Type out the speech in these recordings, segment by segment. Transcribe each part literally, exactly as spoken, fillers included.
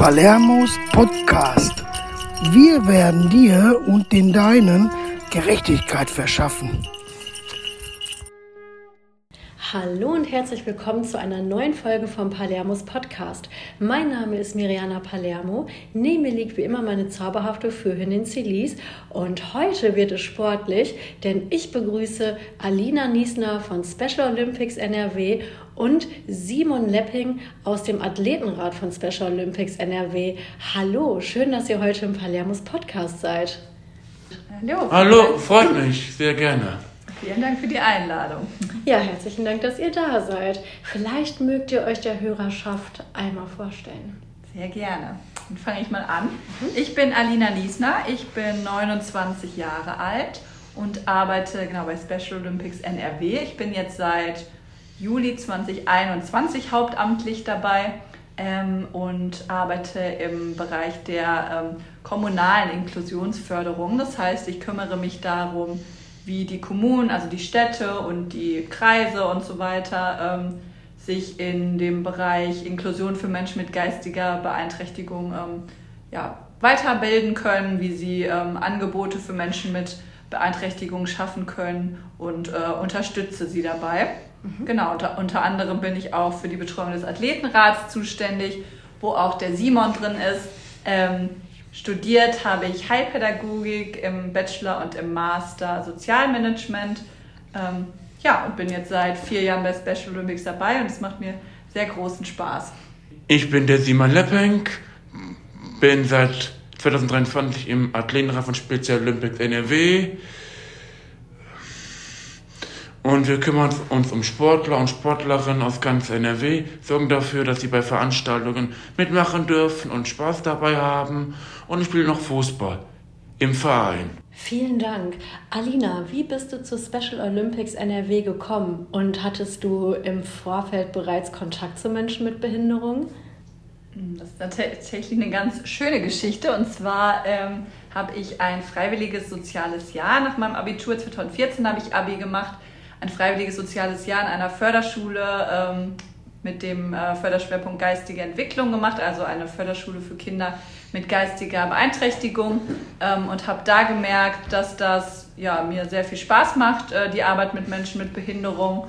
Palermos Podcast. Wir werden dir und den Deinen Gerechtigkeit verschaffen. Hallo und herzlich willkommen zu einer neuen Folge vom Palermos Podcast. Mein Name ist Miriana Palermo, neben mir liegt wie immer meine zauberhafte Fürhündin Celis und heute wird es sportlich, denn ich begrüße Alina Niesner von Special Olympics N R W und Simon Lepping aus dem Athletenrat von Special Olympics N R W. Hallo, schön, dass ihr heute im Palermos Podcast seid. Hallo. Hallo, freut mich, sehr gerne. Vielen Dank für die Einladung. Ja, herzlichen Dank, dass ihr da seid. Vielleicht mögt ihr euch der Hörerschaft einmal vorstellen. Sehr gerne. Dann fange ich mal an. Mhm. Ich bin Alina Niesner, ich bin neunundzwanzig Jahre alt und arbeite genau bei Special Olympics N R W. Ich bin jetzt seit Juli zweitausendeinundzwanzig hauptamtlich dabei ähm, und arbeite im Bereich der ähm, kommunalen Inklusionsförderung. Das heißt, ich kümmere mich darum, wie die Kommunen, also die Städte und die Kreise und so weiter, ähm, sich in dem Bereich Inklusion für Menschen mit geistiger Beeinträchtigung ähm, ja, weiterbilden können, wie sie ähm, Angebote für Menschen mit Beeinträchtigung schaffen können und äh, unterstütze sie dabei. Mhm. Genau, unter, unter anderem bin ich auch für die Betreuung des Athletenrats zuständig, wo auch der Simon drin ist. Ähm, Studiert habe ich Heilpädagogik im Bachelor und im Master Sozialmanagement. Ähm, ja, und bin jetzt seit vier Jahren bei Special Olympics dabei und es macht mir sehr großen Spaß. Ich bin der Simon Lepping, bin seit zweitausenddreiundzwanzig im Athletenrat von Special Olympics N R W. Und wir kümmern uns um Sportler und Sportlerinnen aus ganz N R W, sorgen dafür, dass sie bei Veranstaltungen mitmachen dürfen und Spaß dabei haben. Und ich spiele noch Fußball im Verein. Vielen Dank. Alina, wie bist du zu Special Olympics N R W gekommen? Und hattest du im Vorfeld bereits Kontakt zu Menschen mit Behinderung? Das ist tatsächlich eine ganz schöne Geschichte. Und zwar ähm, habe ich ein freiwilliges soziales Jahr nach meinem Abitur. zweitausendvierzehn habe ich Abi gemacht. Ein freiwilliges soziales Jahr in einer Förderschule ähm, mit dem äh, Förderschwerpunkt geistige Entwicklung gemacht, also eine Förderschule für Kinder mit geistiger Beeinträchtigung ähm, und habe da gemerkt, dass das ja, mir sehr viel Spaß macht, äh, die Arbeit mit Menschen mit Behinderung,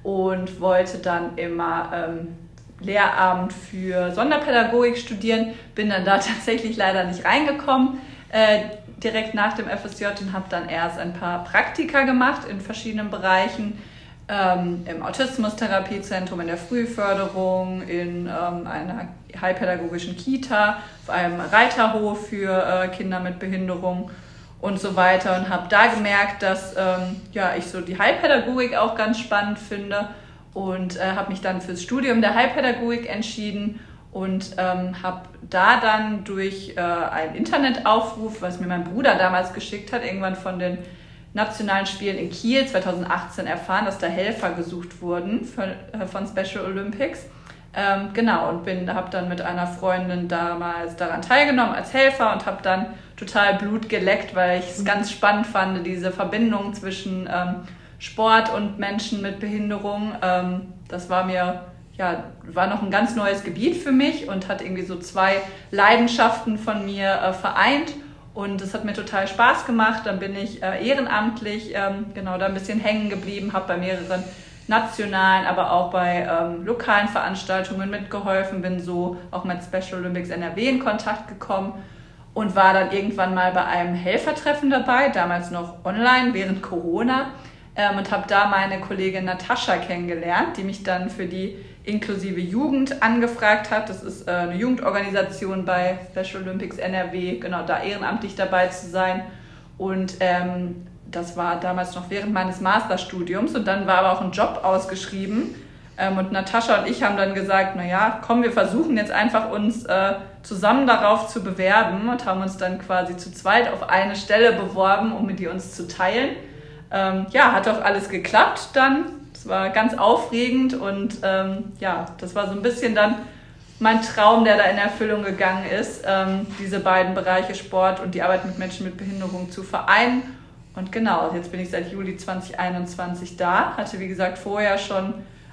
und wollte dann immer ähm, Lehramt für Sonderpädagogik studieren, bin dann da tatsächlich leider nicht reingekommen. Äh, direkt nach dem F S J und habe dann erst ein paar Praktika gemacht in verschiedenen Bereichen, ähm, im Autismus-Therapiezentrum, in der Frühförderung, in ähm, einer heilpädagogischen Kita, auf einem Reiterhof für äh, Kinder mit Behinderung und so weiter, und habe da gemerkt, dass ähm, ja, ich so die Heilpädagogik auch ganz spannend finde und äh, habe mich dann fürs Studium der Heilpädagogik entschieden. Und ähm, habe da dann durch äh, einen Internetaufruf, was mir mein Bruder damals geschickt hat, irgendwann von den nationalen Spielen in Kiel zweitausendachtzehn erfahren, dass da Helfer gesucht wurden für, äh, von Special Olympics. Ähm, genau, und bin, habe dann mit einer Freundin damals daran teilgenommen als Helfer und habe dann total Blut geleckt, weil ich es ganz spannend fand, diese Verbindung zwischen ähm, Sport und Menschen mit Behinderung. Ähm, das war mir... Ja, war noch ein ganz neues Gebiet für mich und hat irgendwie so zwei Leidenschaften von mir äh, vereint, und es hat mir total Spaß gemacht. Dann bin ich äh, ehrenamtlich ähm, genau da ein bisschen hängen geblieben, habe bei mehreren nationalen, aber auch bei ähm, lokalen Veranstaltungen mitgeholfen, bin so auch mit Special Olympics N R W in Kontakt gekommen und war dann irgendwann mal bei einem Helfertreffen dabei, damals noch online während Corona, ähm, und habe da meine Kollegin Natascha kennengelernt, die mich dann für die inklusive Jugend angefragt hat. Das ist äh, eine Jugendorganisation bei Special Olympics N R W, genau, da ehrenamtlich dabei zu sein. Und ähm, das war damals noch während meines Masterstudiums, und dann war aber auch ein Job ausgeschrieben. Ähm, und Natascha und ich haben dann gesagt, naja, komm, wir versuchen jetzt einfach uns äh, zusammen darauf zu bewerben, und haben uns dann quasi zu zweit auf eine Stelle beworben, um die uns zu teilen. Ähm, ja, hat auch alles geklappt dann. Es war ganz aufregend und ähm, ja, das war so ein bisschen dann mein Traum, der da in Erfüllung gegangen ist, ähm, diese beiden Bereiche Sport und die Arbeit mit Menschen mit Behinderung zu vereinen. Und genau, jetzt bin ich seit Juli zweitausendeinundzwanzig da, hatte wie gesagt vorher schon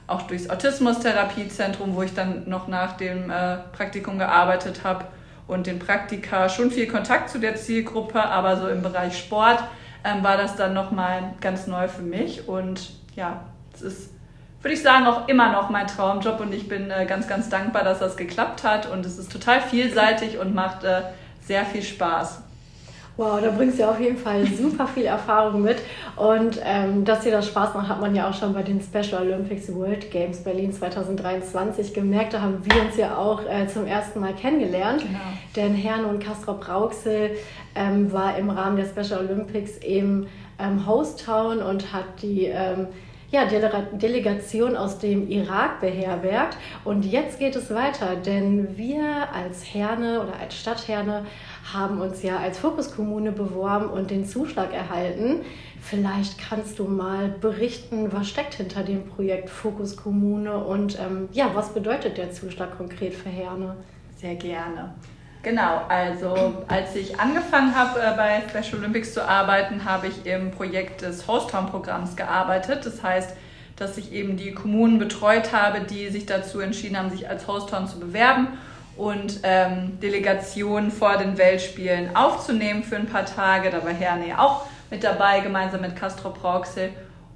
auch durchs Autismus-Therapiezentrum, wo ich dann noch nach dem äh, Praktikum gearbeitet habe und den Praktika schon viel Kontakt zu der Zielgruppe, aber so im Bereich Sport ähm, war das dann nochmal ganz neu für mich und ja, es ist, würde ich sagen, auch immer noch mein Traumjob und ich bin äh, ganz, ganz dankbar, dass das geklappt hat und es ist total vielseitig und macht äh, sehr viel Spaß. Wow, da bringst du auf jeden Fall super viel Erfahrung mit und ähm, dass dir das Spaß macht, hat man ja auch schon bei den Special Olympics World Games Berlin zwanzig dreiundzwanzig gemerkt. Da haben wir uns ja auch äh, zum ersten Mal kennengelernt, genau. Denn Herrn Castrop Rauxel ähm, war im Rahmen der Special Olympics im ähm, Host Town und hat die ähm, ja, Dele- Delegation aus dem Irak beherbergt. Und jetzt geht es weiter, denn wir als Herne oder als Stadt Herne haben uns ja als Fokuskommune beworben und den Zuschlag erhalten. Vielleicht kannst du mal berichten, was steckt hinter dem Projekt Fokuskommune und ähm, ja, was bedeutet der Zuschlag konkret für Herne? Sehr gerne. Genau, also als ich angefangen habe äh, bei Special Olympics zu arbeiten, habe ich im Projekt des Host Town Programms gearbeitet. Das heißt, dass ich eben die Kommunen betreut habe, die sich dazu entschieden haben, sich als Host Town zu bewerben und ähm, Delegationen vor den Weltspielen aufzunehmen für ein paar Tage. Da war Herne auch mit dabei, gemeinsam mit Castrop Rauxel.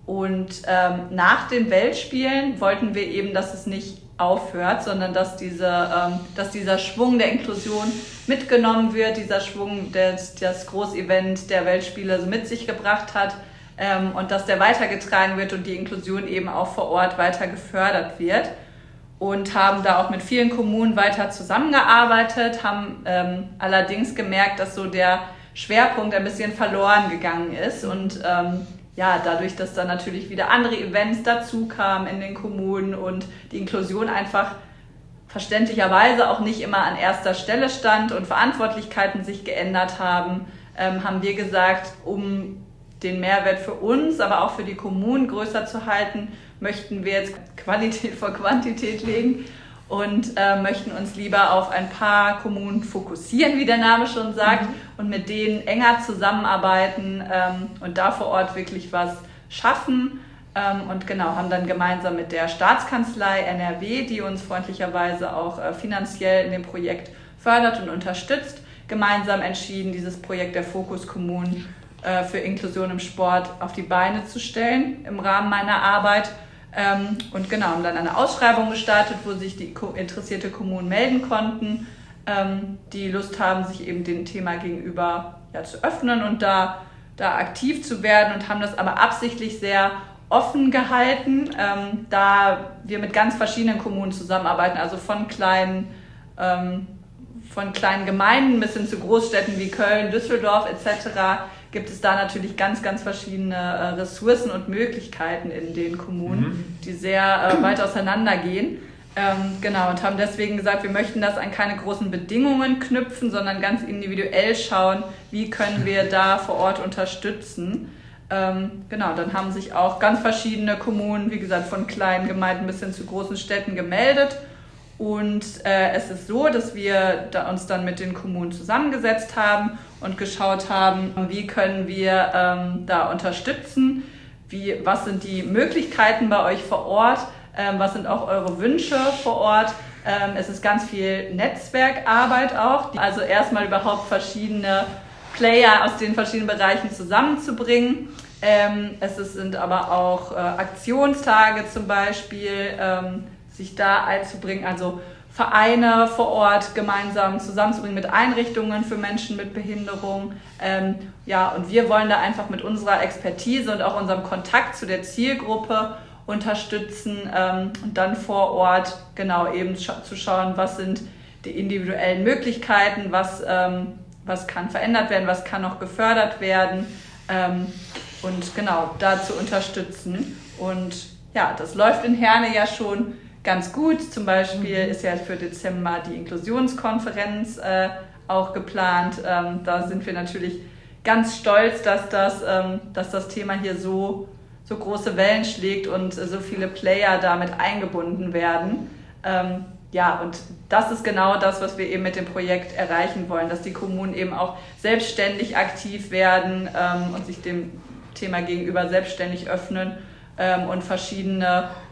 Und ähm, nach den Weltspielen wollten wir eben, dass es nicht aufhört, sondern dass, diese, ähm, dass dieser Schwung der Inklusion mitgenommen wird, dieser Schwung, der das Großevent der Weltspiele so mit sich gebracht hat ähm, und dass der weitergetragen wird und die Inklusion eben auch vor Ort weiter gefördert wird. Und haben da auch mit vielen Kommunen weiter zusammengearbeitet, haben ähm, allerdings gemerkt, dass so der Schwerpunkt ein bisschen verloren gegangen ist und ähm, ja, dadurch, dass dann natürlich wieder andere Events dazu kamen in den Kommunen und die Inklusion einfach verständlicherweise auch nicht immer an erster Stelle stand und Verantwortlichkeiten sich geändert haben, ähm, haben wir gesagt, um den Mehrwert für uns, aber auch für die Kommunen größer zu halten, möchten wir jetzt Qualität vor Quantität legen und äh, möchten uns lieber auf ein paar Kommunen fokussieren, wie der Name schon sagt, mhm. und mit denen enger zusammenarbeiten ähm, und da vor Ort wirklich was schaffen. Ähm, und genau, haben dann gemeinsam mit der Staatskanzlei N R W, die uns freundlicherweise auch äh, finanziell in dem Projekt fördert und unterstützt, gemeinsam entschieden, dieses Projekt der Fokuskommunen äh, für Inklusion im Sport auf die Beine zu stellen im Rahmen meiner Arbeit. Ähm, und genau, haben dann eine Ausschreibung gestartet, wo sich die interessierte Kommunen melden konnten, ähm, die Lust haben, sich eben dem Thema gegenüber ja, zu öffnen und da, da aktiv zu werden und haben das aber absichtlich sehr offen gehalten, ähm, da wir mit ganz verschiedenen Kommunen zusammenarbeiten, also von kleinen, ähm, von kleinen Gemeinden bis hin zu Großstädten wie Köln, Düsseldorf et cetera gibt es da natürlich ganz, ganz verschiedene äh, Ressourcen und Möglichkeiten in den Kommunen, mhm. die sehr äh, weit auseinandergehen. Ähm, genau, und haben deswegen gesagt, wir möchten das an keine großen Bedingungen knüpfen, sondern ganz individuell schauen, wie können wir da vor Ort unterstützen. Ähm, genau, dann haben sich auch ganz verschiedene Kommunen, wie gesagt, von kleinen Gemeinden bis hin zu großen Städten gemeldet. Und äh, es ist so, dass wir da uns dann mit den Kommunen zusammengesetzt haben und geschaut haben, wie können wir ähm, da unterstützen, wie, was sind die Möglichkeiten bei euch vor Ort, ähm, was sind auch eure Wünsche vor Ort. Ähm, es ist ganz viel Netzwerkarbeit auch, also erstmal überhaupt verschiedene Player aus den verschiedenen Bereichen zusammenzubringen. Ähm, es ist, sind aber auch äh, Aktionstage zum Beispiel, ähm, sich da einzubringen, also Vereine vor Ort gemeinsam zusammenzubringen mit Einrichtungen für Menschen mit Behinderung. Ähm, ja, und wir wollen da einfach mit unserer Expertise und auch unserem Kontakt zu der Zielgruppe unterstützen ähm, und dann vor Ort genau eben scha- zu schauen, was sind die individuellen Möglichkeiten, was, ähm, was kann verändert werden, was kann noch gefördert werden ähm, und genau da zu unterstützen. Und ja, das läuft in Herne ja schon ganz gut. Zum Beispiel ist ja für Dezember die Inklusionskonferenz äh, auch geplant. Ähm, da sind wir natürlich ganz stolz, dass das, ähm, dass das Thema hier so, so große Wellen schlägt und äh, so viele Player damit eingebunden werden. Ähm, ja, und das ist genau das, was wir eben mit dem Projekt erreichen wollen, dass die Kommunen eben auch selbstständig aktiv werden ähm, und sich dem Thema gegenüber selbstständig öffnen ähm, und verschiedene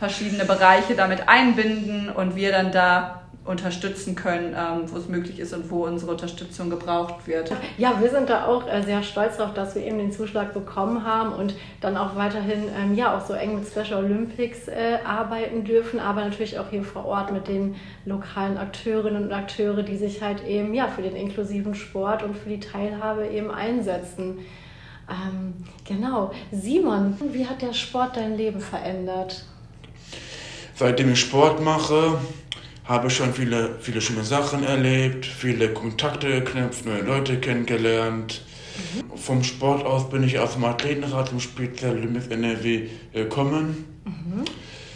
verschiedene Bereiche damit einbinden und wir dann da unterstützen können, ähm, wo es möglich ist und wo unsere Unterstützung gebraucht wird. Ja, wir sind da auch äh, sehr stolz darauf, dass wir eben den Zuschlag bekommen haben und dann auch weiterhin ähm, ja auch so eng mit Special Olympics äh, arbeiten dürfen, aber natürlich auch hier vor Ort mit den lokalen Akteurinnen und Akteure, die sich halt eben ja für den inklusiven Sport und für die Teilhabe eben einsetzen. Ähm, genau. Simon, wie hat der Sport dein Leben verändert? Seitdem ich Sport mache, habe ich schon viele, viele schöne Sachen erlebt, viele Kontakte geknüpft, neue Leute kennengelernt. Mhm. Vom Sport aus bin ich aus dem Athletenrat zum Spezial Olympics N R W gekommen. Mhm.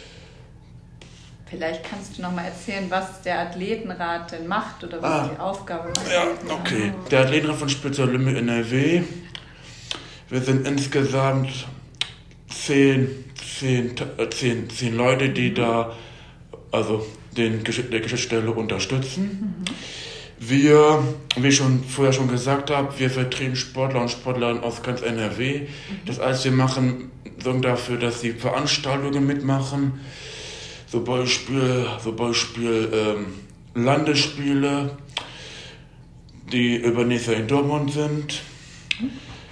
Vielleicht kannst du noch mal erzählen, was der Athletenrat denn macht oder was ah, die Aufgabe ist. Ja, okay. Der Athletenrat von Spezial Olympics N R W. Wir sind insgesamt zehn, zehn, zehn, zehn Leute, die mhm. da also den, der Geschäftsstelle unterstützen. Mhm. Wir, wie ich schon vorher schon gesagt habe, wir vertreten Sportler und Sportlerinnen aus ganz N R W. Mhm. Das heißt, wir machen, sorgen dafür, dass sie Veranstaltungen mitmachen, so Beispiel, so Beispiel ähm, Landesspiele, die übernächstes Jahr in Dortmund sind. Mhm.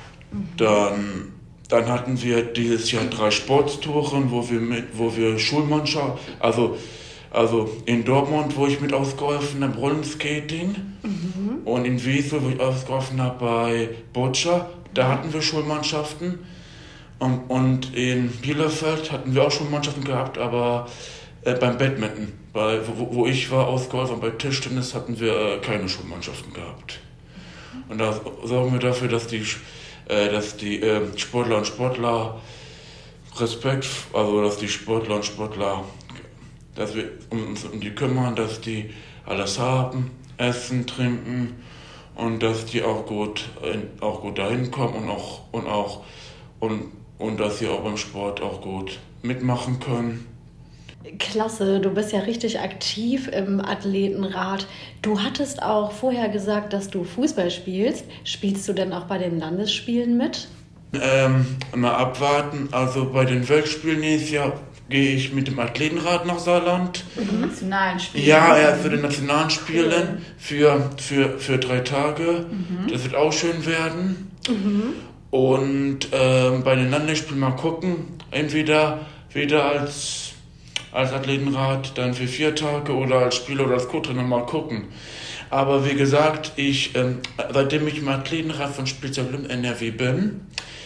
Dann, dann hatten wir dieses Jahr drei Sporttouren, wo wir mit, wo wir Schulmannschaft, also Also in Dortmund, wo ich mit ausgeholfen habe, Rollenskating. Mhm. Und in Wiesel, wo ich ausgeholfen habe bei Boccia, da hatten wir Schulmannschaften. Und, und in Bielefeld hatten wir auch Schulmannschaften gehabt, aber äh, beim Badminton, bei, wo, wo ich war ausgeholfen, bei Tischtennis hatten wir äh, keine Schulmannschaften gehabt. Und da sorgen wir dafür, dass die, äh, dass die äh, Sportler und Sportler Respekt, also dass die Sportler und Sportler dass wir uns um die kümmern, dass die alles haben, essen, trinken und dass die auch gut, auch gut dahin kommen und auch, und auch und, und dass sie auch beim Sport auch gut mitmachen können. Klasse, du bist ja richtig aktiv im Athletenrat. Du hattest auch vorher gesagt, dass du Fußball spielst. Spielst du denn auch bei den Landesspielen mit? Ähm, mal abwarten. Also bei den Weltspielen nächstes Jahr gehe ich mit dem Athletenrat nach Saarland. Für die nationalen Spiele? Ja, ja, für die nationalen Spiele, für, für, für drei Tage. Mhm. Das wird auch schön werden. Mhm. Und ähm, bei den Landesspielen mal gucken, entweder wieder als, als Athletenrat dann für vier Tage oder als Spieler oder als Co-Trainer mal gucken. Aber wie gesagt, ich, ähm, seitdem ich im Athletenrat von Spezial Olympics N R W bin,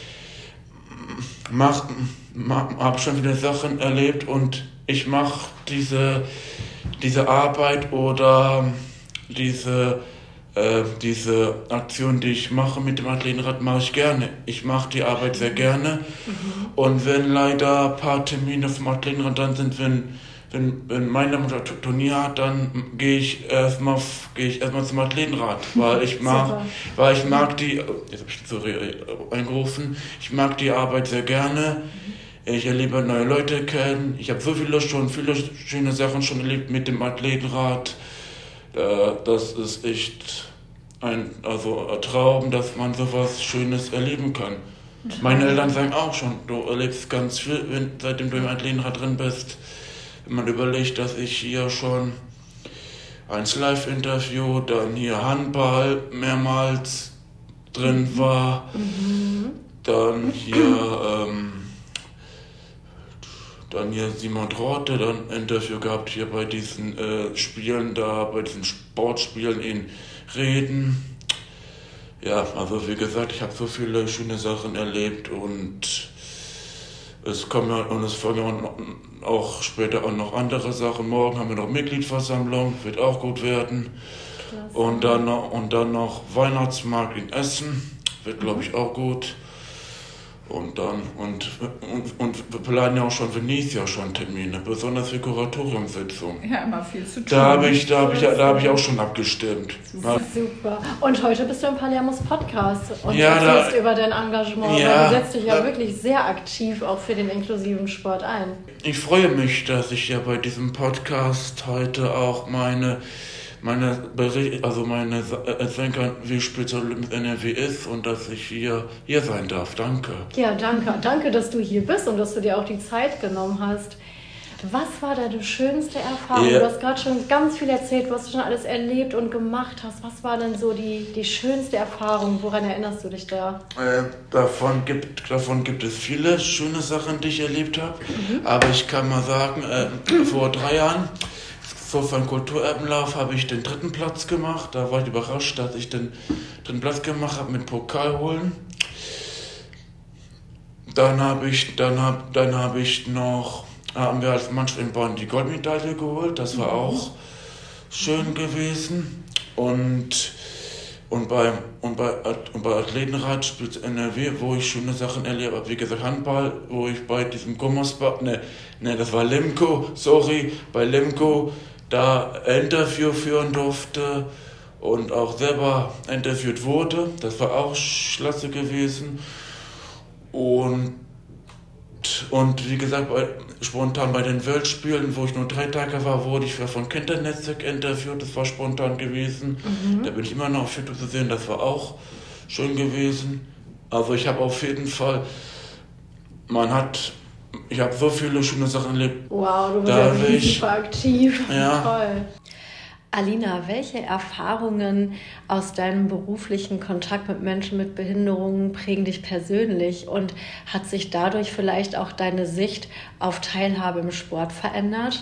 mach, mach, habe schon viele Sachen erlebt und ich mache diese, diese Arbeit oder diese, äh, diese Aktion, die ich mache mit dem Athletenrat, mache ich gerne. Ich mache die Arbeit sehr gerne. Mhm. Und wenn leider ein paar Termine vom Athletenrat dann sind, wenn Wenn, wenn meine Mutter Turnier hat, dann gehe ich erstmal gehe ich erstmal zum Athletenrat, weil ich mag, weil ich mag die, jetzt habe ich so eingerufen, ich mag die Arbeit sehr gerne. Ich erlebe neue Leute kennen. Ich habe so viele schon viele schöne Sachen schon erlebt mit dem Athletenrat. Das ist echt ein, also ein Traum, dass man sowas Schönes erleben kann. Meine Eltern sagen auch schon, du erlebst ganz viel, wenn, seitdem du im Athletenrat drin bist. Wenn man überlegt, dass ich hier schon ein Live-Interview, dann hier Handball mehrmals drin war, mhm. dann hier ähm, dann hier Simon Trotte, dann ein Interview gehabt hier bei diesen äh, Spielen da, bei diesen Sportspielen in Reden. Ja, also wie gesagt, ich habe so viele schöne Sachen erlebt und es kommen ja, und es folgen auch später auch noch andere Sachen. Morgen haben wir noch Mitgliedversammlung, wird auch gut werden. Klasse. Und dann noch, und dann noch Weihnachtsmarkt in Essen, wird glaube ich auch gut. Und dann, und, und, und wir planen ja auch schon für nächstes Jahr schon Termine, besonders für Kuratoriumssitzungen. Ja, immer viel zu tun. Da habe ich, da habe ich, da habe ich auch schon abgestimmt. Super. Super. Und heute bist du im Palermos Podcast und ja, erzählst da, über dein Engagement. Ja, du setzt dich ja da, wirklich sehr aktiv auch für den inklusiven Sport ein. Ich freue mich, dass ich ja bei diesem Podcast heute auch meine meine Bericht, also meine erzählen kann, wie Spezial Olympics N R W ist und dass ich hier, hier sein darf. Danke. Ja, danke. Danke, dass du hier bist und dass du dir auch die Zeit genommen hast. Was war deine schönste Erfahrung? Yeah. Du hast gerade schon ganz viel erzählt, was du schon alles erlebt und gemacht hast. Was war denn so die, die schönste Erfahrung? Woran erinnerst du dich da? Äh, davon, gibt, davon gibt es viele schöne Sachen, die ich erlebt habe. Mhm. Aber ich kann mal sagen, äh, vor drei Jahren, so für einen Kulturerbenlauf, habe ich den dritten Platz gemacht. Da war ich überrascht, dass ich den dritten Platz gemacht habe mit Pokal holen. Dann habe ich, dann hab, dann hab ich noch, haben wir als Mannschaft in Bonn die Goldmedaille geholt, das war auch schön gewesen. Und, und, bei, und, bei, und bei Athletenrat spielt N R W, wo ich schöne Sachen erlebt habe, wie gesagt Handball, wo ich bei diesem Gummersbach, ne, ne, das war Lemgo, sorry, bei Lemgo da ein Interview führen durfte und auch selber interviewt wurde, das war auch klasse gewesen. Und, und wie gesagt, bei, spontan bei den Weltspielen, wo ich nur drei Tage war, wurde ich von Kindernetzwerk interviewt. Das war spontan gewesen. Mhm. Da bin ich immer noch auf YouTube zu sehen. Das war auch schön gewesen. Also ich habe auf jeden Fall, man hat, ich habe so viele schöne Sachen erlebt. Wow, du bist ja wirklich super aktiv. Ja. Toll. Alina, welche Erfahrungen aus deinem beruflichen Kontakt mit Menschen mit Behinderungen prägen dich persönlich und hat sich dadurch vielleicht auch deine Sicht auf Teilhabe im Sport verändert?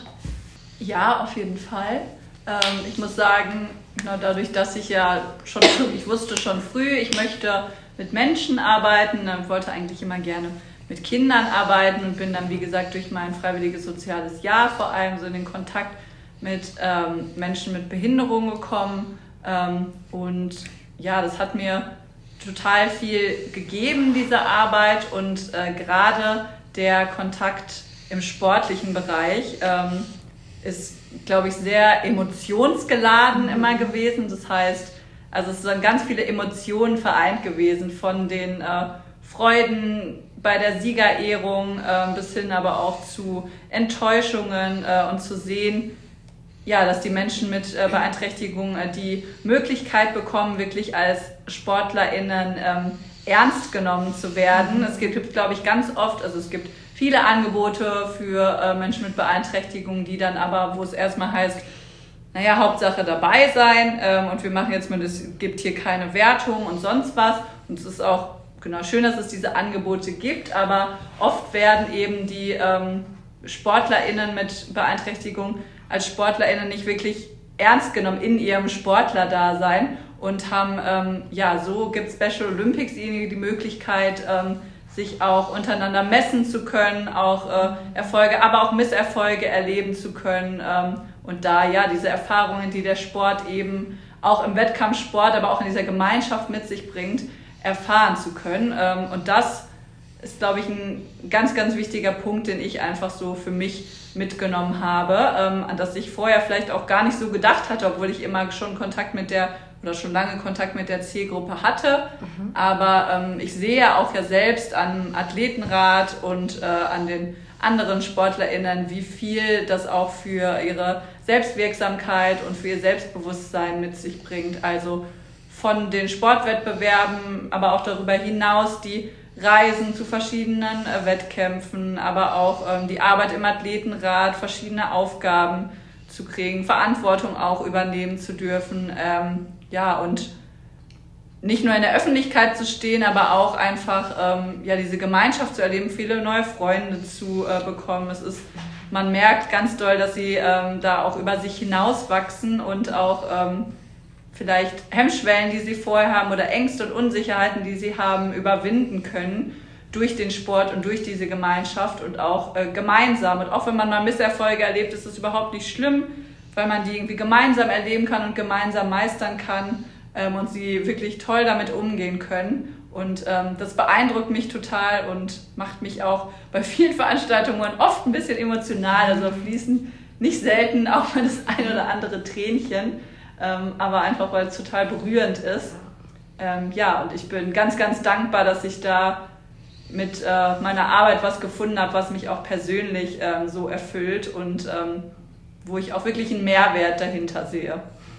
Ja, auf jeden Fall. Ähm, ich muss sagen, genau dadurch, dass ich ja schon, ich wusste schon früh, ich möchte mit Menschen arbeiten, ich wollte eigentlich immer gerne mit Kindern arbeiten und bin dann, wie gesagt, durch mein freiwilliges soziales Jahr vor allem so in den Kontakt mit ähm, Menschen mit Behinderung gekommen ähm, und ja, das hat mir total viel gegeben, diese Arbeit und äh, gerade der Kontakt im sportlichen Bereich ähm, ist, glaube ich, sehr emotionsgeladen immer gewesen. Das heißt, also es sind ganz viele Emotionen vereint gewesen, von den äh, Freuden bei der Siegerehrung äh, bis hin aber auch zu Enttäuschungen äh, und zu sehen, ja, dass die Menschen mit äh, Beeinträchtigung äh, die Möglichkeit bekommen, wirklich als SportlerInnen ähm, ernst genommen zu werden. Es gibt, glaube ich, ganz oft, also es gibt viele Angebote für äh, Menschen mit Beeinträchtigung, die dann aber, wo es erstmal heißt, naja, Hauptsache dabei sein ähm, und wir machen jetzt mal, es gibt hier keine Wertung und sonst was. Und es ist auch genau schön, dass es diese Angebote gibt, aber oft werden eben die ähm, SportlerInnen mit Beeinträchtigung als SportlerInnen nicht wirklich ernst genommen in ihrem Sportlerdasein und haben, ähm, ja, so gibt Special Olympics ihnen die Möglichkeit, ähm, sich auch untereinander messen zu können, auch äh, Erfolge, aber auch Misserfolge erleben zu können ähm, und da, ja, diese Erfahrungen, die der Sport eben auch im Wettkampfsport, aber auch in dieser Gemeinschaft mit sich bringt, erfahren zu können ähm, und das ist, glaube ich, ein ganz, ganz wichtiger Punkt, den ich einfach so für mich mitgenommen habe, ähm, an das ich vorher vielleicht auch gar nicht so gedacht hatte, obwohl ich immer schon Kontakt mit der oder schon lange Kontakt mit der Zielgruppe hatte. Mhm. Aber ähm, ich sehe auch ja selbst an Athletenrat und äh, an den anderen SportlerInnen, wie viel das auch für ihre Selbstwirksamkeit und für ihr Selbstbewusstsein mit sich bringt. Also von den Sportwettbewerben, aber auch darüber hinaus die Reisen zu verschiedenen äh, Wettkämpfen, aber auch ähm, die Arbeit im Athletenrat, verschiedene Aufgaben zu kriegen, Verantwortung auch übernehmen zu dürfen, ähm, ja, und nicht nur in der Öffentlichkeit zu stehen, aber auch einfach ähm, ja, diese Gemeinschaft zu erleben, viele neue Freunde zu äh, bekommen. Es ist, man merkt ganz doll, dass sie ähm, da auch über sich hinauswachsen und auch ähm, vielleicht Hemmschwellen, die sie vorher haben oder Ängste und Unsicherheiten, die sie haben, überwinden können durch den Sport und durch diese Gemeinschaft und auch äh, gemeinsam. Und auch wenn man mal Misserfolge erlebt, ist es überhaupt nicht schlimm, weil man die irgendwie gemeinsam erleben kann und gemeinsam meistern kann ähm, und sie wirklich toll damit umgehen können. Und ähm, das beeindruckt mich total und macht mich auch bei vielen Veranstaltungen oft ein bisschen emotional. Also fließen nicht selten auch mal das ein oder andere Tränchen. Ähm, aber einfach, weil es total berührend ist. Ähm, ja, und ich bin ganz, ganz dankbar, dass ich da mit äh, meiner Arbeit was gefunden habe, was mich auch persönlich ähm, so erfüllt und ähm, wo ich auch wirklich einen Mehrwert dahinter sehe.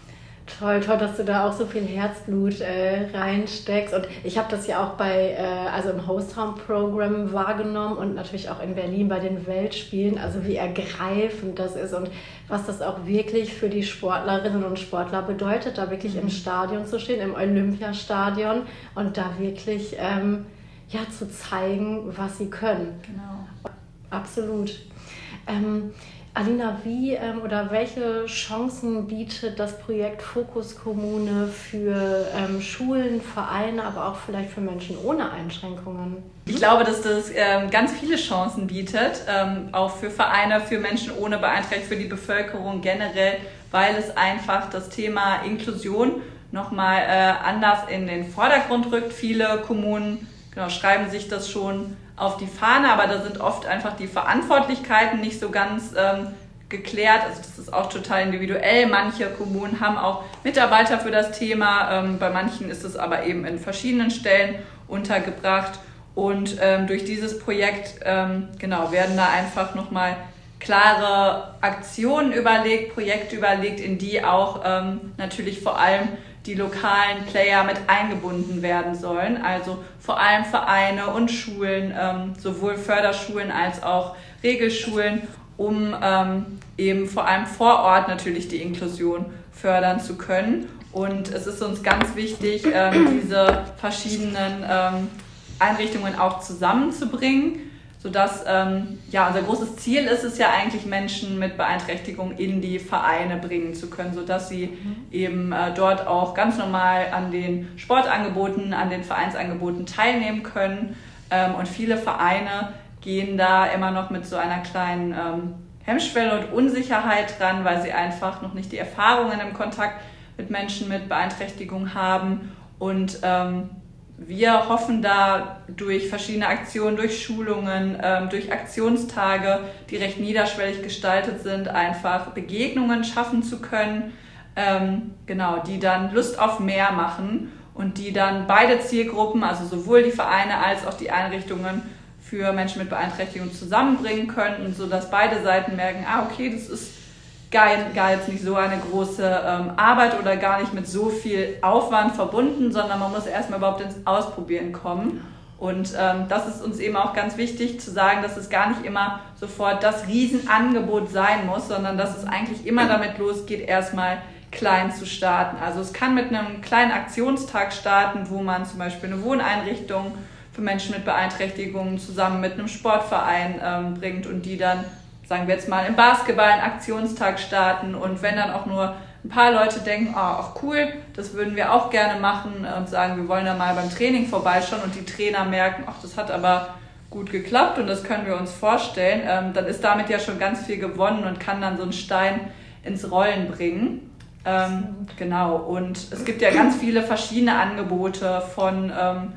Toll, toll, dass du da auch so viel Herzblut äh, reinsteckst. Und ich habe das ja auch bei, äh, also im Host-Town-Programm wahrgenommen und natürlich auch in Berlin bei den Weltspielen, also wie ergreifend das ist und was das auch wirklich für die Sportlerinnen und Sportler bedeutet, da wirklich im Stadion zu stehen, im Olympiastadion und da wirklich ähm, ja, zu zeigen, was sie können. Genau. Absolut. Ähm, Alina, wie ähm, oder welche Chancen bietet das Projekt Fokus Kommune für ähm, Schulen, Vereine, aber auch vielleicht für Menschen ohne Einschränkungen? Ich glaube, dass das ähm, ganz viele Chancen bietet, ähm, auch für Vereine, für Menschen ohne Beeinträchtigung, für die Bevölkerung generell, weil es einfach das Thema Inklusion nochmal äh, anders in den Vordergrund rückt. Viele Kommunen genau, schreiben sich das schon auf die Fahne, aber da sind oft einfach die Verantwortlichkeiten nicht so ganz ähm, geklärt. Also das ist auch total individuell. Manche Kommunen haben auch Mitarbeiter für das Thema, ähm, bei manchen ist es aber eben in verschiedenen Stellen untergebracht. Und ähm, durch dieses Projekt ähm, genau, werden da einfach nochmal klare Aktionen überlegt, Projekte überlegt, in die auch ähm, natürlich vor allem die lokalen Player mit eingebunden werden sollen. Also vor allem Vereine und Schulen, ähm, sowohl Förderschulen als auch Regelschulen, um ähm, eben vor allem vor Ort natürlich die Inklusion fördern zu können. Und es ist uns ganz wichtig, ähm, diese verschiedenen ähm, Einrichtungen auch zusammenzubringen, sodass, ähm, ja, unser großes Ziel ist es ja eigentlich, Menschen mit Beeinträchtigung in die Vereine bringen zu können, sodass sie mhm. eben äh, dort auch ganz normal an den Sportangeboten, an den Vereinsangeboten teilnehmen können. Ähm, und viele Vereine gehen da immer noch mit so einer kleinen ähm, Hemmschwelle und Unsicherheit dran, weil sie einfach noch nicht die Erfahrungen im Kontakt mit Menschen mit Beeinträchtigung haben. Und ähm, wir hoffen da durch verschiedene Aktionen, durch Schulungen, ähm, durch Aktionstage, die recht niederschwellig gestaltet sind, einfach Begegnungen schaffen zu können, ähm, genau, die dann Lust auf mehr machen und die dann beide Zielgruppen, also sowohl die Vereine als auch die Einrichtungen für Menschen mit Beeinträchtigung zusammenbringen können, sodass beide Seiten merken, ah okay, das ist gar, gar jetzt nicht so eine große ähm, Arbeit oder gar nicht mit so viel Aufwand verbunden, sondern man muss erstmal überhaupt ins Ausprobieren kommen. Und ähm, das ist uns eben auch ganz wichtig zu sagen, dass es gar nicht immer sofort das Riesenangebot sein muss, sondern dass es eigentlich immer damit losgeht, erstmal klein zu starten. Also es kann mit einem kleinen Aktionstag starten, wo man zum Beispiel eine Wohneinrichtung für Menschen mit Beeinträchtigungen zusammen mit einem Sportverein ähm, bringt und die dann, sagen wir jetzt mal, im Basketball einen Aktionstag starten und wenn dann auch nur ein paar Leute denken, oh, ach cool, das würden wir auch gerne machen und sagen, wir wollen da mal beim Training vorbeischauen und die Trainer merken, ach, das hat aber gut geklappt und das können wir uns vorstellen, ähm, dann ist damit ja schon ganz viel gewonnen und kann dann so einen Stein ins Rollen bringen. Ähm, genau, und es gibt ja ganz viele verschiedene Angebote von ähm,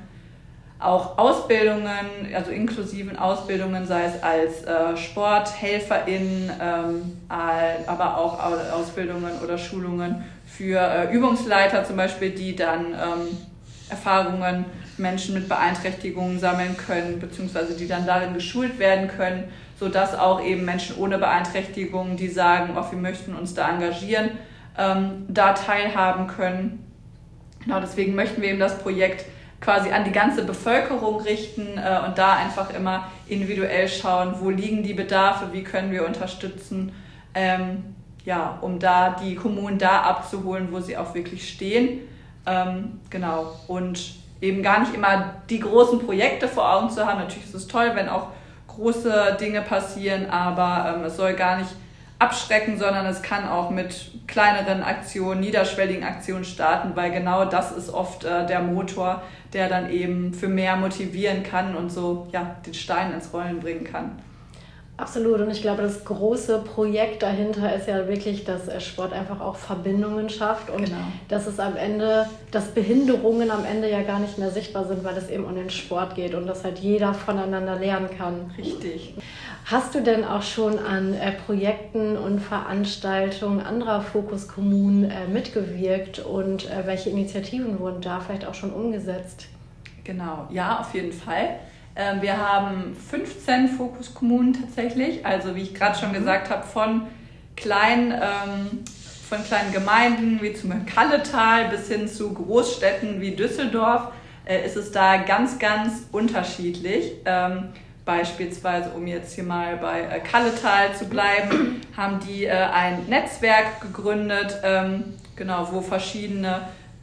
auch Ausbildungen, also inklusiven Ausbildungen, sei es als äh, Sporthelferin, ähm, aber auch Ausbildungen oder Schulungen für äh, Übungsleiter zum Beispiel, die dann ähm, Erfahrungen Menschen mit Beeinträchtigungen sammeln können, beziehungsweise die dann darin geschult werden können, sodass auch eben Menschen ohne Beeinträchtigungen, die sagen, oh, wir möchten uns da engagieren, ähm, da teilhaben können. Genau, deswegen möchten wir eben das Projekt quasi an die ganze Bevölkerung richten äh, und da einfach immer individuell schauen, wo liegen die Bedarfe, wie können wir unterstützen, ähm, ja, um da die Kommunen da abzuholen, wo sie auch wirklich stehen. Ähm, genau, und eben gar nicht immer die großen Projekte vor Augen zu haben. Natürlich ist es toll, wenn auch große Dinge passieren, aber ähm, es soll gar nicht abschrecken, sondern es kann auch mit kleineren Aktionen, niederschwelligen Aktionen starten, weil genau das ist oft äh, der Motor, der dann eben für mehr motivieren kann und so ja, den Stein ins Rollen bringen kann. Absolut, und ich glaube, das große Projekt dahinter ist ja wirklich, dass Sport einfach auch Verbindungen schafft und genau. dass es am Ende, dass Behinderungen am Ende ja gar nicht mehr sichtbar sind, weil es eben um den Sport geht und dass halt jeder voneinander lernen kann. Richtig. Hast du denn auch schon an äh, Projekten und Veranstaltungen anderer Fokuskommunen äh, mitgewirkt und äh, welche Initiativen wurden da vielleicht auch schon umgesetzt? Genau, ja, auf jeden Fall. Ähm, wir haben fünfzehn Fokuskommunen tatsächlich, also wie ich gerade schon gesagt habe, von klein, ähm, von kleinen Gemeinden wie zum Beispiel Kalletal bis hin zu Großstädten wie Düsseldorf äh, ist es da ganz, ganz unterschiedlich. Ähm, beispielsweise, um jetzt hier mal bei äh, Kalletal zu bleiben, haben die äh, ein Netzwerk gegründet, ähm, genau, wo verschiedene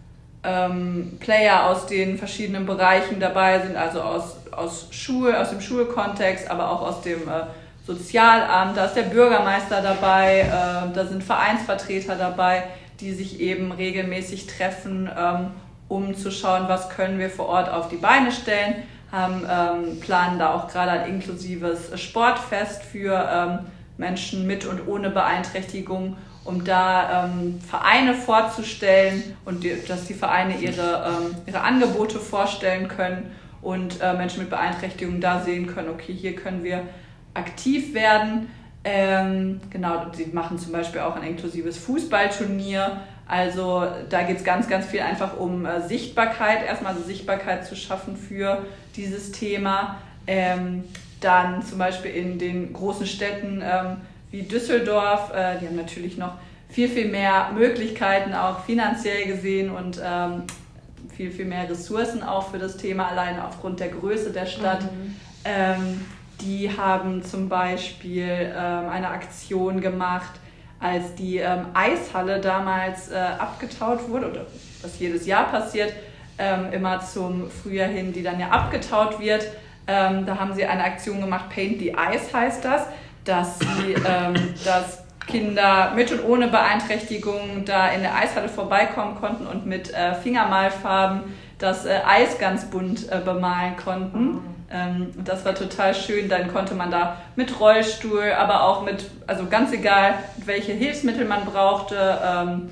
ähm, Player aus den verschiedenen Bereichen dabei sind, also aus, aus, Schul, aus dem Schulkontext, aber auch aus dem äh, Sozialamt, da ist der Bürgermeister dabei, äh, da sind Vereinsvertreter dabei, die sich eben regelmäßig treffen, ähm, um zu schauen, was können wir vor Ort auf die Beine stellen, haben, ähm, planen da auch gerade ein inklusives Sportfest für ähm, Menschen mit und ohne Beeinträchtigung, um da ähm, Vereine vorzustellen und die, dass die Vereine ihre, ähm, ihre Angebote vorstellen können und äh, Menschen mit Beeinträchtigung da sehen können, okay, hier können wir aktiv werden. Ähm, genau, sie machen zum Beispiel auch ein inklusives Fußballturnier. Also da geht es ganz, ganz viel einfach um äh, Sichtbarkeit, erstmal also Sichtbarkeit zu schaffen für dieses Thema. Ähm, dann zum Beispiel in den großen Städten ähm, wie Düsseldorf, äh, die haben natürlich noch viel, viel mehr Möglichkeiten, auch finanziell gesehen und ähm, viel, viel mehr Ressourcen auch für das Thema, alleine aufgrund der Größe der Stadt. Mhm. Ähm, Die haben zum Beispiel ähm, eine Aktion gemacht, als die ähm, Eishalle damals äh, abgetaut wurde, oder was jedes Jahr passiert, ähm, immer zum Frühjahr hin, die dann ja abgetaut wird. Ähm, da haben sie eine Aktion gemacht, Paint the Ice heißt das, dass, sie, ähm, dass Kinder mit und ohne Beeinträchtigung da in der Eishalle vorbeikommen konnten und mit äh, Fingermalfarben das äh, Eis ganz bunt äh, bemalen konnten. Ähm, das war total schön. Dann konnte man da mit Rollstuhl, aber auch mit, also ganz egal, welche Hilfsmittel man brauchte ähm,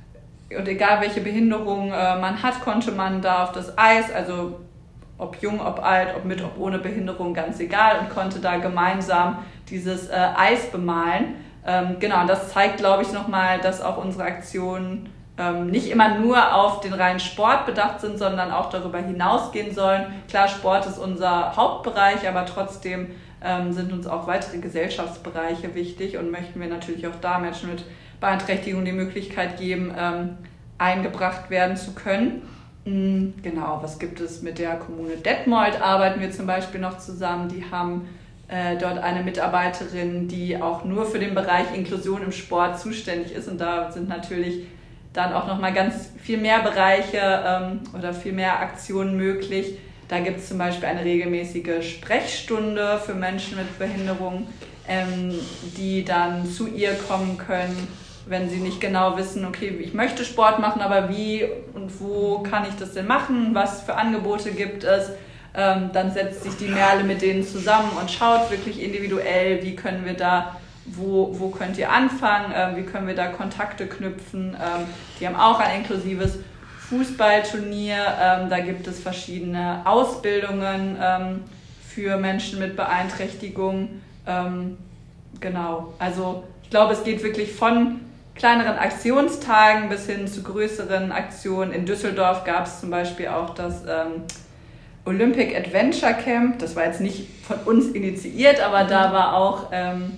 und egal welche Behinderung äh, man hat, konnte man da auf das Eis, also ob jung, ob alt, ob mit, ob ohne Behinderung, ganz egal, und konnte da gemeinsam dieses äh, Eis bemalen. Ähm, genau, und das zeigt, glaube ich, nochmal, dass auch unsere Aktionen ähm, nicht immer nur auf den reinen Sport bedacht sind, sondern auch darüber hinausgehen sollen. Klar, Sport ist unser Hauptbereich, aber trotzdem ähm, sind uns auch weitere Gesellschaftsbereiche wichtig und möchten wir natürlich auch da Menschen mit Beeinträchtigung die Möglichkeit geben, ähm, eingebracht werden zu können. Mhm, genau, was gibt es mit der Kommune Detmold? Arbeiten wir zum Beispiel noch zusammen. Die haben äh, dort eine Mitarbeiterin, die auch nur für den Bereich Inklusion im Sport zuständig ist. Und da sind natürlich dann auch nochmal ganz viel mehr Bereiche ähm, oder viel mehr Aktionen möglich. Da gibt es zum Beispiel eine regelmäßige Sprechstunde für Menschen mit Behinderung, ähm, die dann zu ihr kommen können, wenn sie nicht genau wissen, okay, ich möchte Sport machen, aber wie und wo kann ich das denn machen, was für Angebote gibt es, ähm, dann setzt sich die Merle mit denen zusammen und schaut wirklich individuell, wie können wir da, wo, wo könnt ihr anfangen, ähm, wie können wir da Kontakte knüpfen. Ähm, die haben auch ein inklusives Fußballturnier, ähm, da gibt es verschiedene Ausbildungen ähm, für Menschen mit Beeinträchtigung. Ähm, genau, also ich glaube, es geht wirklich von kleineren Aktionstagen bis hin zu größeren Aktionen. In Düsseldorf gab es zum Beispiel auch das ähm, Olympic Adventure Camp. Das war jetzt nicht von uns initiiert, aber da war auch, ähm,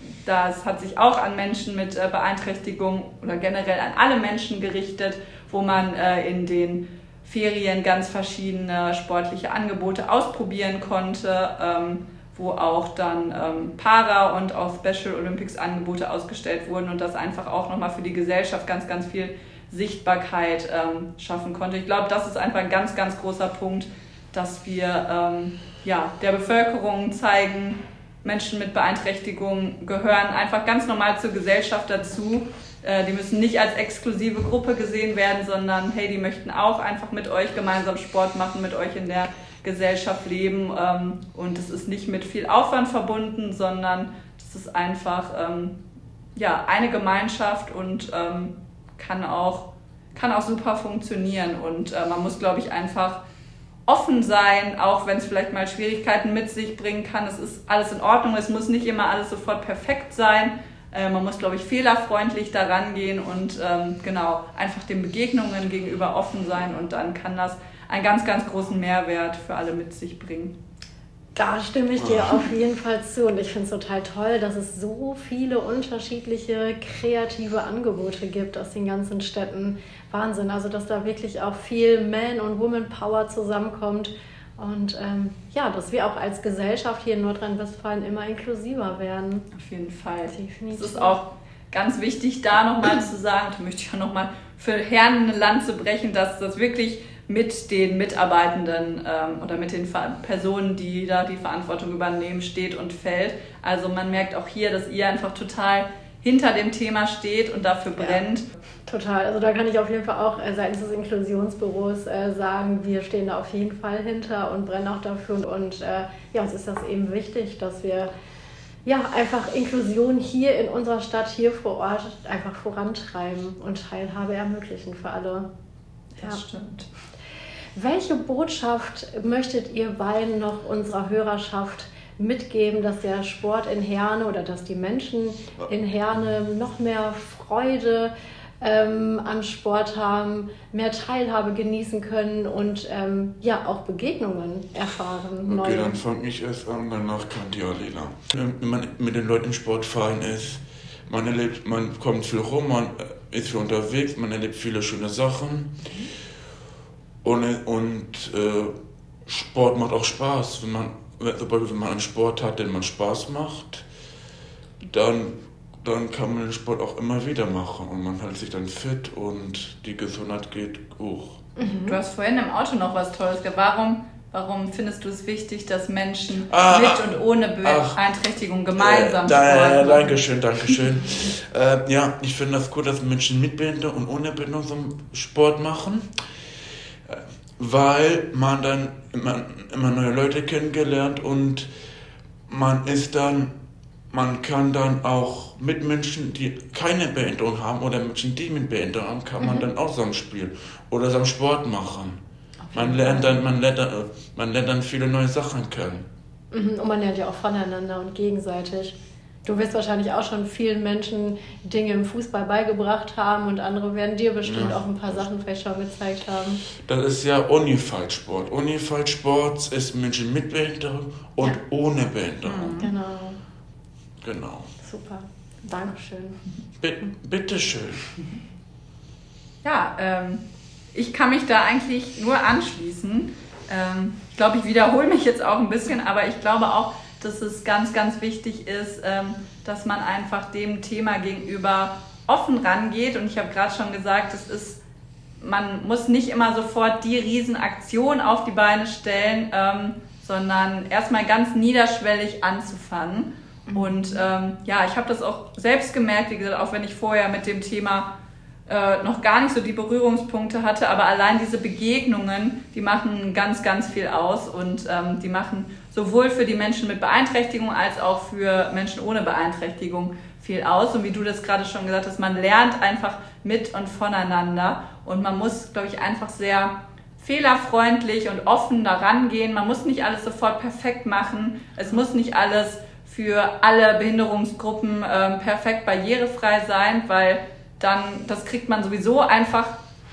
das hat sich auch an Menschen mit äh, Beeinträchtigung oder generell an alle Menschen gerichtet, wo man äh, in den Ferien ganz verschiedene sportliche Angebote ausprobieren konnte, ähm, wo auch dann ähm, Para- und auch Special Olympics Angebote ausgestellt wurden und das einfach auch nochmal für die Gesellschaft ganz, ganz viel Sichtbarkeit ähm, schaffen konnte. Ich glaube, das ist einfach ein ganz, ganz großer Punkt, dass wir ähm, ja, der Bevölkerung zeigen, Menschen mit Beeinträchtigung gehören einfach ganz normal zur Gesellschaft dazu. Äh, die müssen nicht als exklusive Gruppe gesehen werden, sondern hey, die möchten auch einfach mit euch gemeinsam Sport machen, mit euch in der Gesellschaft leben, ähm, und es ist nicht mit viel Aufwand verbunden, sondern es ist einfach ähm, ja, eine Gemeinschaft und ähm, kann auch, kann auch super funktionieren und äh, man muss, glaube ich, einfach offen sein, auch wenn es vielleicht mal Schwierigkeiten mit sich bringen kann. Es ist alles in Ordnung, es muss nicht immer alles sofort perfekt sein. Äh, man muss, glaube ich, fehlerfreundlich daran gehen und ähm, genau, einfach den Begegnungen gegenüber offen sein und dann kann das einen ganz, ganz großen Mehrwert für alle mit sich bringen. Da stimme ich dir auf jeden Fall zu und ich finde es total toll, dass es so viele unterschiedliche kreative Angebote gibt aus den ganzen Städten. Wahnsinn, also dass da wirklich auch viel Man- und Woman-Power zusammenkommt und ähm, ja, dass wir auch als Gesellschaft hier in Nordrhein-Westfalen immer inklusiver werden. Auf jeden Fall. Definitiv. Es ist auch ganz wichtig, da nochmal zu sagen, da möchte ich auch nochmal für Herren eine Lanze brechen, dass das wirklich mit den Mitarbeitenden ähm, oder mit den Ver- Personen, die da die Verantwortung übernehmen, steht und fällt. Also man merkt auch hier, dass ihr einfach total hinter dem Thema steht und dafür brennt. Ja, total. Also da kann ich auf jeden Fall auch äh, seitens des Inklusionsbüros äh, sagen, wir stehen da auf jeden Fall hinter und brennen auch dafür. Und, und äh, ja, uns ist das eben wichtig, dass wir ja, einfach Inklusion hier in unserer Stadt, hier vor Ort einfach vorantreiben und Teilhabe ermöglichen für alle. Das ja. stimmt. Welche Botschaft möchtet ihr beiden noch unserer Hörerschaft mitgeben, dass der Sport in Herne oder dass die Menschen in Herne noch mehr Freude ähm, an Sport haben, mehr Teilhabe genießen können und ähm, ja auch Begegnungen erfahren? Okay, neue. dann fange ich erst an, danach kann die Alena. Wenn man mit den Leuten im Sportverein ist, man erlebt, man kommt viel rum, man ist viel unterwegs, man erlebt viele schöne Sachen. Und, und äh, Sport macht auch Spaß. Wenn man, wenn man einen Sport hat, den man Spaß macht, dann, dann kann man den Sport auch immer wieder machen. Und man hält sich dann fit und die Gesundheit geht hoch. Mhm. Du hast vorhin im Auto noch was Tolles gesagt. Warum, warum findest du es wichtig, dass Menschen ah, mit und ohne Beeinträchtigung gemeinsam äh, da, Sport machen? Dankeschön, Dankeschön. äh, ja, ich finde das gut, dass Menschen mit Behinderung und ohne Behinderung so Sport machen. Weil man dann immer, immer neue Leute kennengelernt und man ist dann, man kann dann auch mit Menschen, die keine Behinderung haben oder Menschen, die mit Behinderung haben, kann man mhm. dann auch zusammen spielen oder zusammen Sport machen. Man lernt dann, man lernt dann, man lernt dann viele neue Sachen kennen. Mhm, und man lernt ja auch voneinander und gegenseitig. Du wirst wahrscheinlich auch schon vielen Menschen Dinge im Fußball beigebracht haben und andere werden dir bestimmt ja. auch ein paar Sachen vielleicht schon gezeigt haben. Das ist ja Unifallsport. Unifallsport ist Menschen mit Behinderung und ja. ohne Behinderung. Mhm. Genau. Genau. Super. Dankeschön. Bitte, bitteschön. Ja, ähm, ich kann mich da eigentlich nur anschließen. Ähm, ich glaube, ich wiederhole mich jetzt auch ein bisschen, aber ich glaube auch, dass es ganz, ganz wichtig ist, dass man einfach dem Thema gegenüber offen rangeht. Und ich habe gerade schon gesagt, es ist, man muss nicht immer sofort die Riesenaktion auf die Beine stellen, ähm, sondern erstmal ganz niederschwellig anzufangen. Mhm. Und ähm, ja, ich habe das auch selbst gemerkt, wie gesagt, auch wenn ich vorher mit dem Thema äh, noch gar nicht so die Berührungspunkte hatte, aber allein diese Begegnungen, die machen ganz, ganz viel aus und ähm, die machen sowohl für die Menschen mit Beeinträchtigung als auch für Menschen ohne Beeinträchtigung viel aus. Und wie du das gerade schon gesagt hast, man lernt einfach mit und voneinander und man muss, glaube ich, einfach sehr fehlerfreundlich und offen daran gehen. Man muss nicht alles sofort perfekt machen. Es muss nicht alles für alle Behinderungsgruppen ähm, perfekt barrierefrei sein, weil dann, das kriegt man sowieso einfach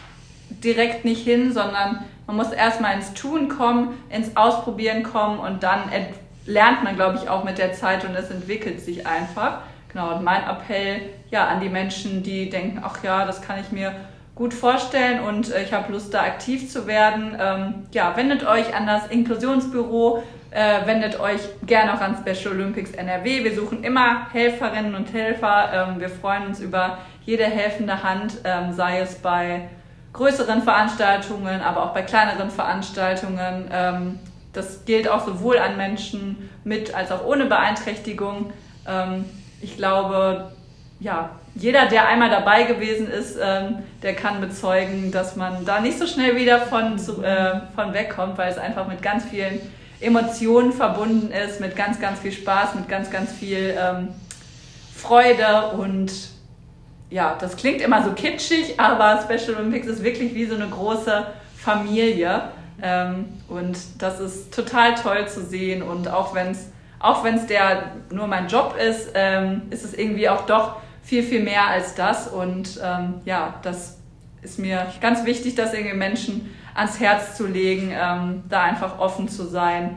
direkt nicht hin, sondern man muss erstmal ins Tun kommen, ins Ausprobieren kommen und dann ent- lernt man, glaube ich, auch mit der Zeit und es entwickelt sich einfach. Genau, und mein Appell ja, an die Menschen, die denken, ach ja, das kann ich mir gut vorstellen und äh, ich habe Lust, da aktiv zu werden. Ähm, ja, wendet euch an das Inklusionsbüro, äh, wendet euch gerne auch an Special Olympics N R W. Wir suchen immer Helferinnen und Helfer. Ähm, wir freuen uns über jede helfende Hand, ähm, sei es bei größeren Veranstaltungen, aber auch bei kleineren Veranstaltungen. Ähm, das gilt auch sowohl an Menschen mit als auch ohne Beeinträchtigung. Ähm, ich glaube, ja, jeder, der einmal dabei gewesen ist, ähm, der kann bezeugen, dass man da nicht so schnell wieder von, zu, äh, von wegkommt, weil es einfach mit ganz vielen Emotionen verbunden ist, mit ganz, ganz viel Spaß, mit ganz, ganz viel ähm, Freude und ja, das klingt immer so kitschig, aber Special Olympics ist wirklich wie so eine große Familie ähm, und das ist total toll zu sehen und auch wenn es auch wenn es der nur mein Job ist, ähm, ist es irgendwie auch doch viel, viel mehr als das und ähm, ja, das ist mir ganz wichtig, das irgendwie Menschen ans Herz zu legen, ähm, da einfach offen zu sein,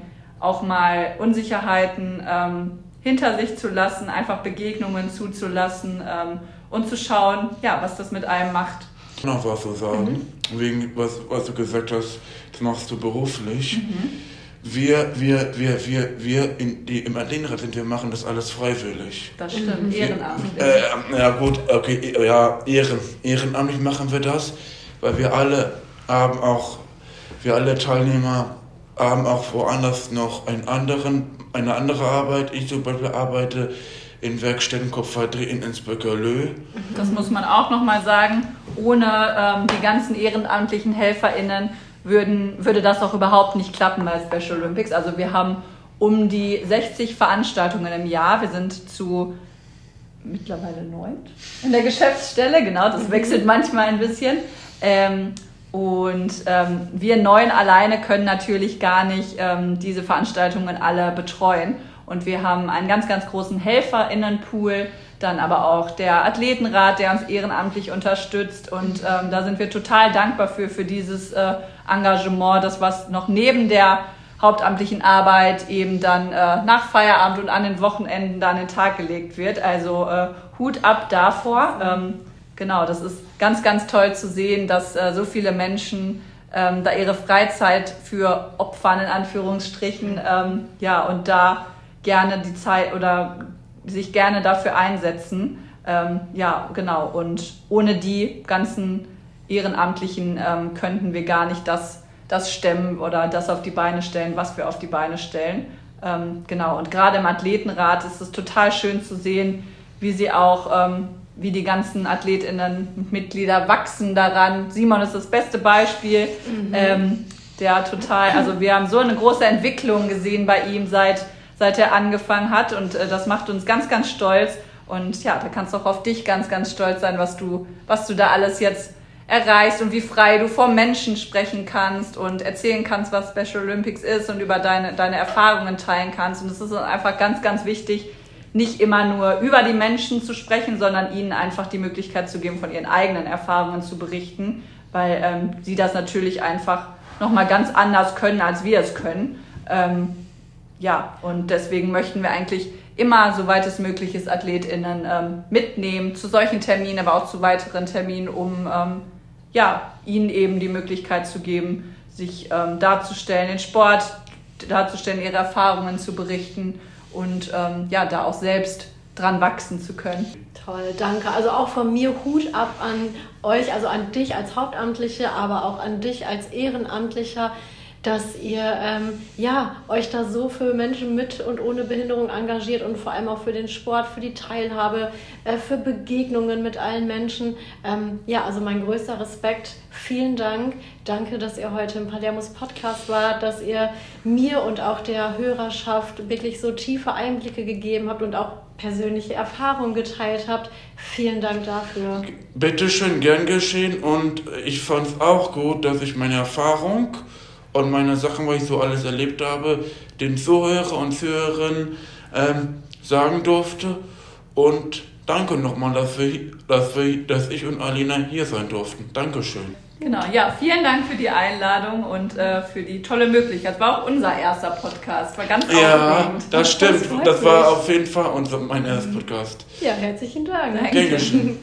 auch mal Unsicherheiten ähm, hinter sich zu lassen, einfach Begegnungen zuzulassen ähm, und zu schauen, ja, was das mit einem macht. Noch was zu sagen, mhm. wegen was, was du gesagt hast, das machst du beruflich. Mhm. Wir, wir, wir, wir, wir, in die, im Athletenrat sind, wir machen das alles freiwillig. Das stimmt, wir, ehrenamtlich. Äh, ja gut, okay, ja, Ehren, ehrenamtlich machen wir das, weil wir alle haben auch, wir alle Teilnehmer haben auch woanders noch einen anderen, eine andere Arbeit. Ich zum Beispiel arbeite in Werkstätten Kopfverdreh in Ensböckerlö. Das muss man auch nochmal sagen, ohne ähm, die ganzen ehrenamtlichen HelferInnen Würden, würde das auch überhaupt nicht klappen bei Special Olympics. Also wir haben um die sechzig Veranstaltungen im Jahr. Wir sind zu mittlerweile neun in der Geschäftsstelle. Genau, das wechselt manchmal ein bisschen. Ähm, und ähm, wir neun alleine können natürlich gar nicht ähm, diese Veranstaltungen alle betreuen. Und wir haben einen ganz, ganz großen HelferInnenpool, dann aber auch der Athletenrat, der uns ehrenamtlich unterstützt. Und ähm, da sind wir total dankbar für, für dieses äh, Engagement, das was noch neben der hauptamtlichen Arbeit eben dann äh, nach Feierabend und an den Wochenenden da an den Tag gelegt wird. Also äh, Hut ab davor. Ähm, genau, das ist ganz, ganz toll zu sehen, dass äh, so viele Menschen ähm, da ihre Freizeit für opfern, in Anführungsstrichen, ähm, ja, und da gerne die Zeit oder sich gerne dafür einsetzen. Ähm, ja, genau. Und ohne die ganzen Ehrenamtlichen ähm, könnten wir gar nicht das, das stemmen oder das auf die Beine stellen, was wir auf die Beine stellen. Ähm, genau. Und gerade im Athletenrat ist es total schön zu sehen, wie sie auch, ähm, wie die ganzen AthletInnen, Mitglieder wachsen daran. Simon ist das beste Beispiel. Mhm. Ähm, der total, also wir haben so eine große Entwicklung gesehen bei ihm seit seit er angefangen hat und äh, das macht uns ganz, ganz stolz und ja, da kannst du auch auf dich ganz, ganz stolz sein, was du, was du da alles jetzt erreichst und wie frei du vor Menschen sprechen kannst und erzählen kannst, was Special Olympics ist und über deine, deine Erfahrungen teilen kannst und es ist einfach ganz, ganz wichtig, nicht immer nur über die Menschen zu sprechen, sondern ihnen einfach die Möglichkeit zu geben, von ihren eigenen Erfahrungen zu berichten, weil ähm, sie das natürlich einfach nochmal ganz anders können, als wir es können. Ähm, Ja, und deswegen möchten wir eigentlich immer, soweit es möglich ist, AthletInnen ähm, mitnehmen zu solchen Terminen, aber auch zu weiteren Terminen, um ähm, ja, ihnen eben die Möglichkeit zu geben, sich ähm, darzustellen, den Sport darzustellen, ihre Erfahrungen zu berichten und ähm, ja, da auch selbst dran wachsen zu können. Toll, danke. Also auch von mir Hut ab an euch, also an dich als Hauptamtliche, aber auch an dich als Ehrenamtlicher, dass ihr ähm, ja, euch da so für Menschen mit und ohne Behinderung engagiert und vor allem auch für den Sport, für die Teilhabe, äh, für Begegnungen mit allen Menschen. Ähm, ja, also mein größter Respekt. Vielen Dank. Danke, dass ihr heute im Palermus Podcast wart, dass ihr mir und auch der Hörerschaft wirklich so tiefe Einblicke gegeben habt und auch persönliche Erfahrungen geteilt habt. Vielen Dank dafür. Bitteschön, gern geschehen und ich fand es auch gut, dass ich meine Erfahrung und meine Sachen, was ich so alles erlebt habe, den Zuhörer und Zuhörern ähm, sagen durfte. Und danke nochmal, dass, wir, dass, wir, dass ich und Alina hier sein durften. Dankeschön. Genau, ja, vielen Dank für die Einladung und äh, für die tolle Möglichkeit. War auch unser erster Podcast, war ganz aufregend. Ja, das stimmt. Das, das war auf jeden Fall unser, mein erster Podcast. Ja, herzlichen Dank. Dankeschön.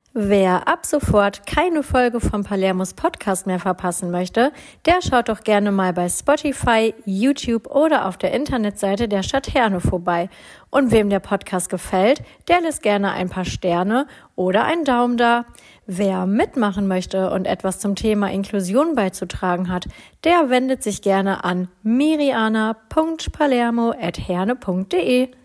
Wer ab sofort keine Folge vom Palermus Podcast mehr verpassen möchte, der schaut doch gerne mal bei Spotify, YouTube oder auf der Internetseite der Stadt Herne vorbei. Und wem der Podcast gefällt, der lässt gerne ein paar Sterne oder einen Daumen da. Wer mitmachen möchte und etwas zum Thema Inklusion beizutragen hat, der wendet sich gerne an miriana punkt palermo at herne punkt de.